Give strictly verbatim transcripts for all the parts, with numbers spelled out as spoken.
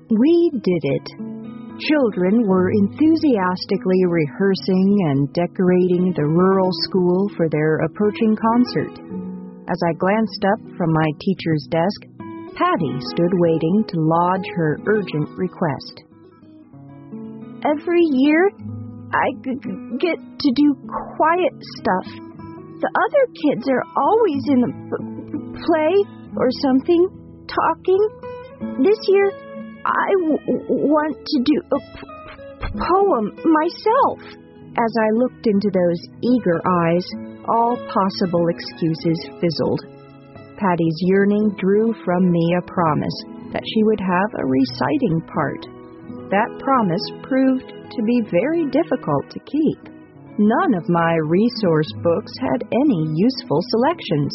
We did it. Children were enthusiastically rehearsing and decorating the rural school for their approaching concert. As I glanced up from my teacher's desk, Patty stood waiting to lodge her urgent request. Every year, I g- get to do quiet stuff. The other kids are always in the p- play or something, talking. This year, I w- want to do a p- poem myself. As I looked into those eager eyes, all possible excuses fizzled. Patty's yearning drew from me a promise that she would have a reciting part. That promise proved to be very difficult to keep. None of my resource books had any useful selections.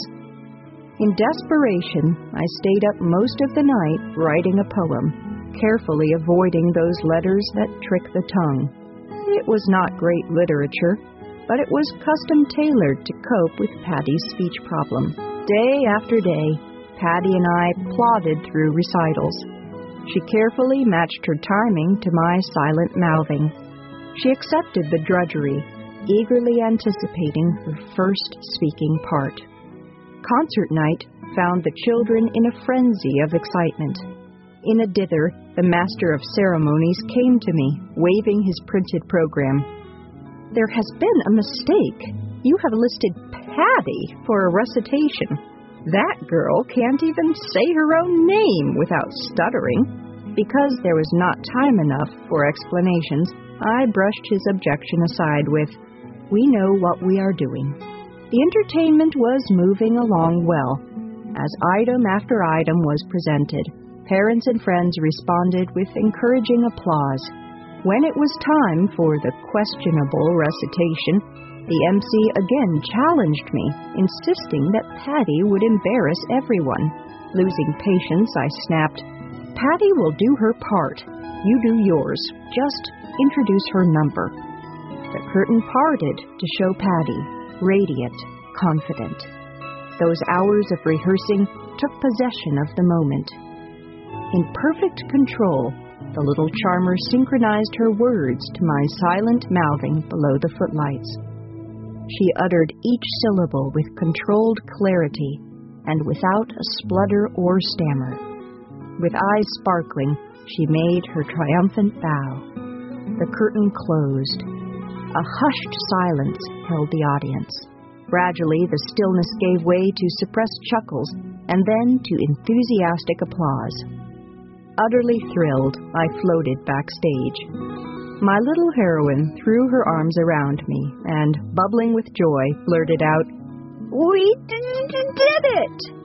In desperation, I stayed up most of the night writing a poem, carefully avoiding those letters that trick the tongue. It was not great literature, but it was custom-tailored to cope with Patty's speech problem. Day after day, Patty and I plodded through recitals. She carefully matched her timing to my silent mouthing. She accepted the drudgery, eagerly anticipating her first speaking part. Concert night found the children in a frenzy of excitement. In a dither, the master of ceremonies came to me, waving his printed program. There has been a mistake. You have listed Patty for a recitation. That girl can't even say her own name without stuttering. Because there was not time enough for explanations, I brushed his objection aside with, "We know what we are doing." The entertainment was moving along well. As item after item was presented, parents and friends responded with encouraging applause. When it was time for the questionable recitation, the M C again challenged me, insisting that Patty would embarrass everyone. Losing patience, I snapped, "Patty will do her part. You do yours. Just introduce her number." The curtain parted to show Patty, radiant, confident. Those hours of rehearsing took possession of the moment. In perfect control, the little charmer synchronized her words to my silent mouthing below the footlights. She uttered each syllable with controlled clarity and without a splutter or stammer. With eyes sparkling, she made her triumphant bow. The curtain closed. A hushed silence held the audience. Gradually, the stillness gave way to suppressed chuckles and then to enthusiastic applause. Utterly thrilled, I floated backstage. My little heroine threw her arms around me and, bubbling with joy, blurted out, "We d- d- did it!"